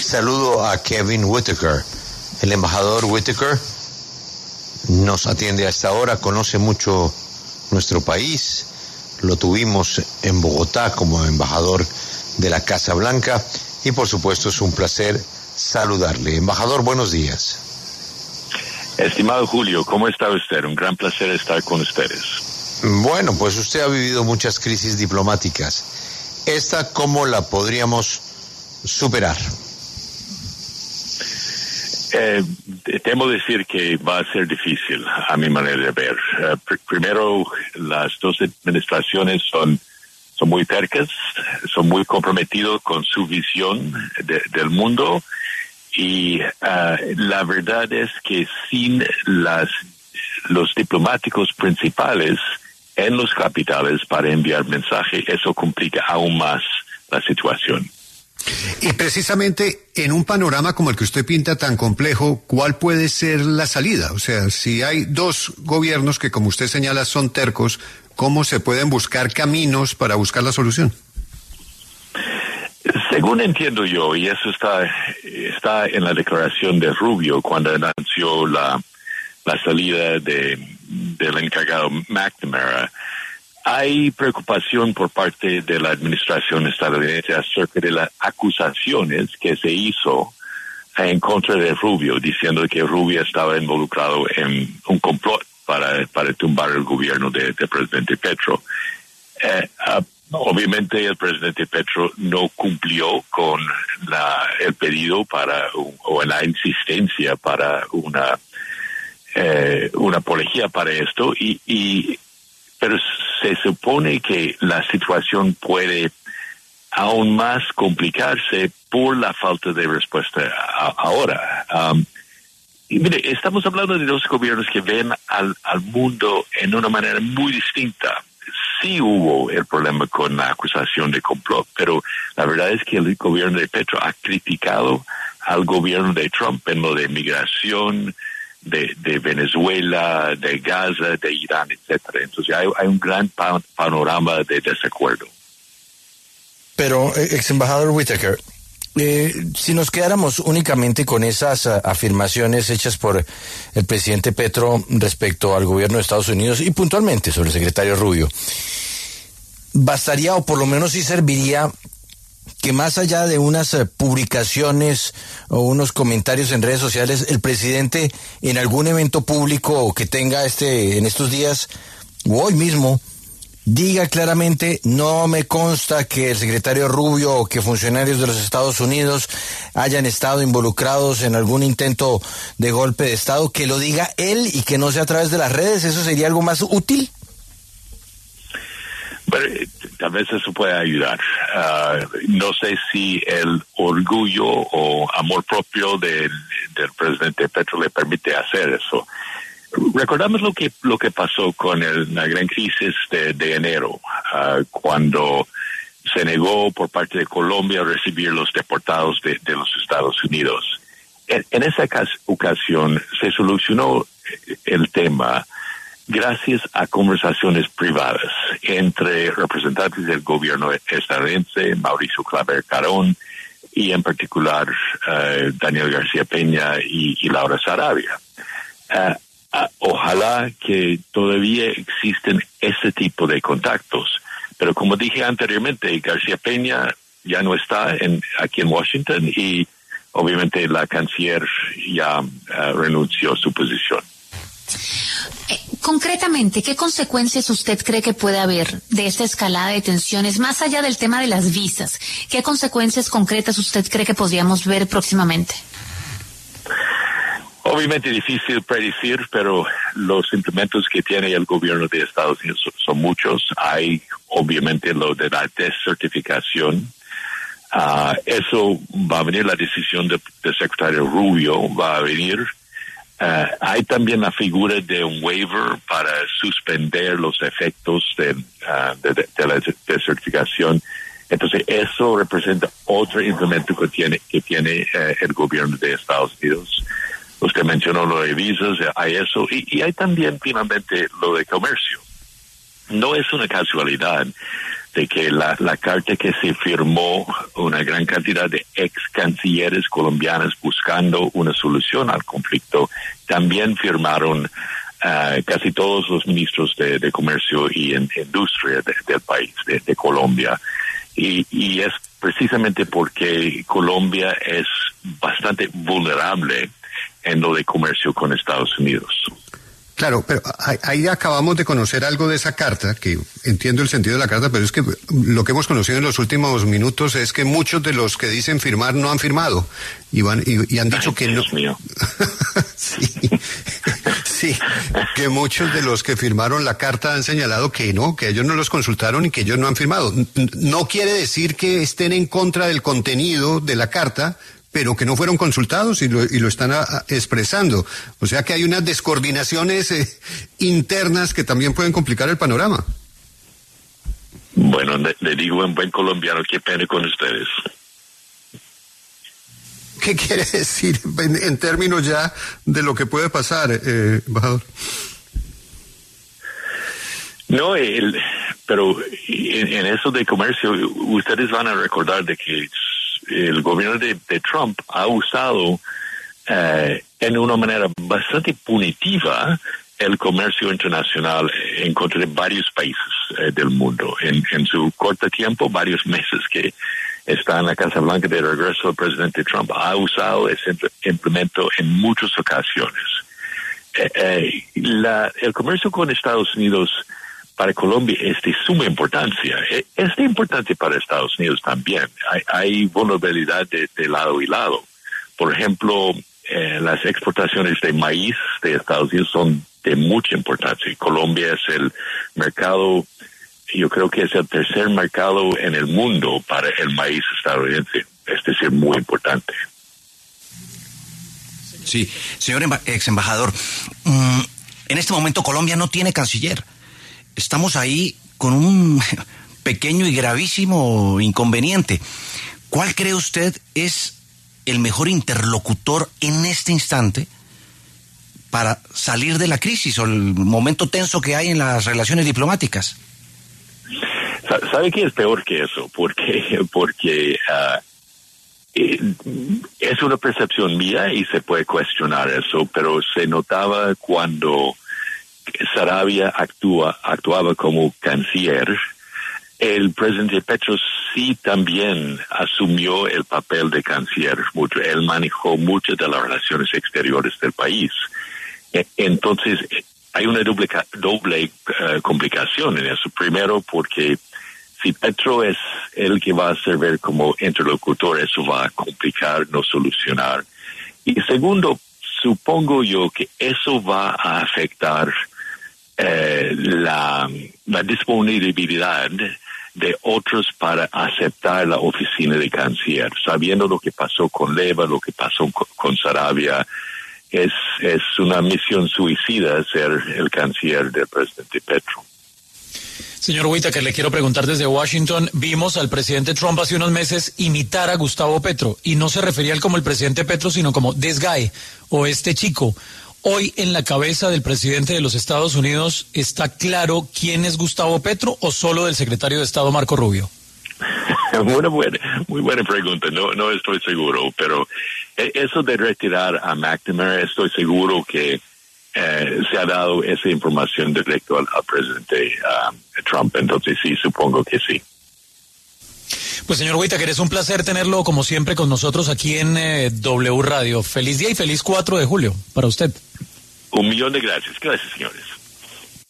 saludo a Kevin Whitaker. El embajador Whitaker nos atiende a esta hora, conoce mucho nuestro país. Lo tuvimos en Bogotá como embajador de la Casa Blanca y por supuesto es un placer saludarle. Embajador, buenos días. Estimado Julio, ¿cómo está usted? Un gran placer estar con ustedes. Bueno, pues usted ha vivido muchas crisis diplomáticas. ¿Esta cómo la podríamos superar? Temo decir que va a ser difícil, a mi manera de ver. Primero, las dos administraciones son muy tercas, son muy comprometidos con su visión del mundo y la verdad es que sin los diplomáticos principales en los capitales para enviar mensaje, eso complica aún más la situación. Y precisamente en un panorama como el que usted pinta tan complejo, ¿cuál puede ser la salida? O sea, si hay dos gobiernos que, como usted señala, son tercos, ¿cómo se pueden buscar caminos para buscar la solución? Según entiendo yo, y eso está en la declaración de Rubio cuando anunció la salida del encargado McNamara, hay preocupación por parte de la administración estadounidense acerca de las acusaciones que se hizo en contra de Rubio, diciendo que Rubio estaba involucrado en un complot para tumbar el gobierno del presidente Petro. Obviamente el presidente Petro no cumplió con el pedido o la insistencia para una apología para esto pero se supone que la situación puede aún más complicarse por la falta de respuesta ahora. Y mire, estamos hablando de dos gobiernos que ven al mundo en una manera muy distinta. Sí hubo el problema con la acusación de complot, pero la verdad es que el gobierno de Petro ha criticado al gobierno de Trump en lo de migración, de Venezuela, de Gaza, de Irán, etcétera. Entonces hay un gran panorama de desacuerdo. Pero, ex embajador Whitaker, si nos quedáramos únicamente con esas afirmaciones hechas por el presidente Petro respecto al gobierno de Estados Unidos y puntualmente sobre el secretario Rubio, bastaría o por lo menos sí serviría que más allá de unas publicaciones o unos comentarios en redes sociales, el presidente en algún evento público que tenga en estos días o hoy mismo diga claramente: no me consta que el secretario Rubio o que funcionarios de los Estados Unidos hayan estado involucrados en algún intento de golpe de Estado, que lo diga él y que no sea a través de las redes. ¿Eso sería algo más útil? Pero tal vez eso puede ayudar. No sé si el orgullo o amor propio del presidente Petro le permite hacer eso. Recordamos lo que pasó con la gran crisis de enero, cuando se negó por parte de Colombia a recibir los deportados de los Estados Unidos. En esa ocasión se solucionó el tema gracias a conversaciones privadas entre representantes del gobierno estadounidense, Mauricio Claver Carón, y en particular Daniel García Peña y Laura Sarabia. Ojalá que todavía existen ese tipo de contactos, pero como dije anteriormente, García Peña ya no está aquí en Washington y obviamente la canciller ya renunció a su posición. Concretamente, ¿qué consecuencias usted cree que puede haber de esta escalada de tensiones, más allá del tema de las visas? ¿Qué consecuencias concretas usted cree que podríamos ver próximamente? Obviamente difícil predecir, pero los implementos que tiene el gobierno de Estados Unidos son muchos. Hay obviamente lo de la desertificación. Eso va a venir, la decisión del secretario Rubio va a venir. Hay también la figura de un waiver para suspender los efectos de la desertificación. Entonces eso representa otro implemento que tiene el gobierno de Estados Unidos. Usted mencionó lo de visas, hay eso, y hay también finalmente lo de comercio. No es una casualidad de que la carta que se firmó, una gran cantidad de ex cancilleres colombianos buscando una solución al conflicto, también firmaron casi todos los ministros de comercio y industria del país, de Colombia. Y es precisamente porque Colombia es bastante vulnerable en lo de comercio con Estados Unidos. Claro, pero ahí acabamos de conocer algo de esa carta, que entiendo el sentido de la carta, pero es que lo que hemos conocido en los últimos minutos es que muchos de los que dicen firmar no han firmado y han dicho que no. Dios mío. Sí, que muchos de los que firmaron la carta han señalado que no, que ellos no los consultaron y que ellos no han firmado. No quiere decir que estén en contra del contenido de la carta, pero que no fueron consultados y lo están expresando. O sea que hay unas descoordinaciones internas que también pueden complicar el panorama. Bueno, le digo en buen colombiano, qué pena con ustedes. ¿Qué quiere decir en términos ya de lo que puede pasar, embajador? No, pero en eso de comercio, ustedes van a recordar de que el gobierno de Trump ha usado en una manera bastante punitiva el comercio internacional en contra de varios países del mundo. En su corto tiempo, varios meses que está en la Casa Blanca de regreso, el presidente Trump ha usado ese implemento en muchas ocasiones. El comercio con Estados Unidos para Colombia es de suma importancia. Es de importancia para Estados Unidos también. Hay vulnerabilidad de lado y lado. Por ejemplo, las exportaciones de maíz de Estados Unidos son de mucha importancia. Colombia es el mercado, yo creo que es el tercer mercado en el mundo para el maíz estadounidense. Es decir, muy importante. Sí, señor ex embajador, en este momento Colombia no tiene canciller. Estamos ahí con un pequeño y gravísimo inconveniente. ¿Cuál cree usted es el mejor interlocutor en este instante para salir de la crisis o el momento tenso que hay en las relaciones diplomáticas? ¿Sabe qué es peor que eso? Porque es una percepción mía y se puede cuestionar eso, pero se notaba cuando Saravia actuaba como canciller. El presidente Petro sí también asumió el papel de canciller. Él manejó muchas de las relaciones exteriores del país. Entonces, hay una doble complicación en eso. Primero, porque si Petro es el que va a servir como interlocutor, eso va a complicar, no solucionar. Y segundo, supongo yo que eso va a afectar la disponibilidad de otros para aceptar la oficina de canciller. Sabiendo lo que pasó con Leyva, lo que pasó con Saravia, es una misión suicida ser el canciller del presidente Petro. Señor Whitaker, le quiero preguntar desde Washington. Vimos al presidente Trump hace unos meses imitar a Gustavo Petro, y no se refería a él como el presidente Petro, sino como this guy, o este chico. Hoy, en la cabeza del presidente de los Estados Unidos, ¿está claro quién es Gustavo Petro o solo del secretario de Estado Marco Rubio? Muy buena pregunta. No estoy seguro, pero eso de retirar a McNamara, estoy seguro que se ha dado esa información directo al presidente Trump. Entonces sí, supongo que sí. Pues señor Whitaker, es un placer tenerlo como siempre con nosotros aquí en W Radio. Feliz día y feliz 4 de julio para usted. 1,000,000 de gracias. Gracias, señores.